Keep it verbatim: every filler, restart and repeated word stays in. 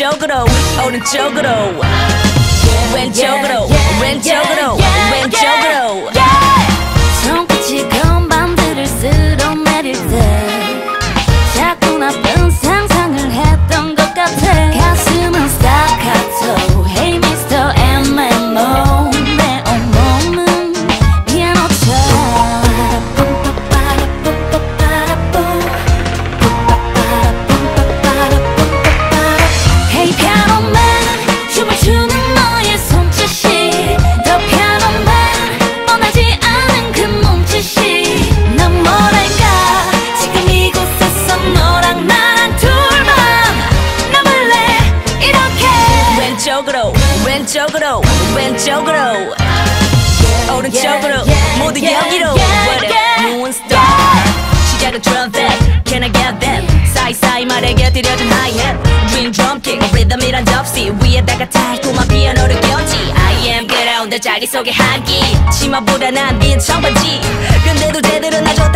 오른쪽으로 오른쪽으로 왼쪽으로 왼쪽으로 왼쪽으로 손끝이 건반들을 쓸어내릴 때 자꾸 나쁜 상상을 했던 것 같아. 가슴은 스타카토 Hey 미스터 엠엠오 내 온몸은 피아노처럼 Hey 피아노맨 춤을 추는 너의 손짓이 더 피아노맨 뻔하지 않은 그 몸짓이 넌 뭐랄까 지금 이곳에서 너랑 나랑 둘만 남을래 이렇게 왼쪽으로 왼쪽으로 왼쪽으로 오른쪽으로 모두 여기로 What a moon star 시작은 trumpet Can I get that 사이사이 말에 곁들여진 hi-hat Dream drum kick 리듬이란 접시 위에다가 달콤한 피아노를 꼈지 I am good on the 자기 속의 한기 치마보다 난 빈 청바지 근데도 제대로 나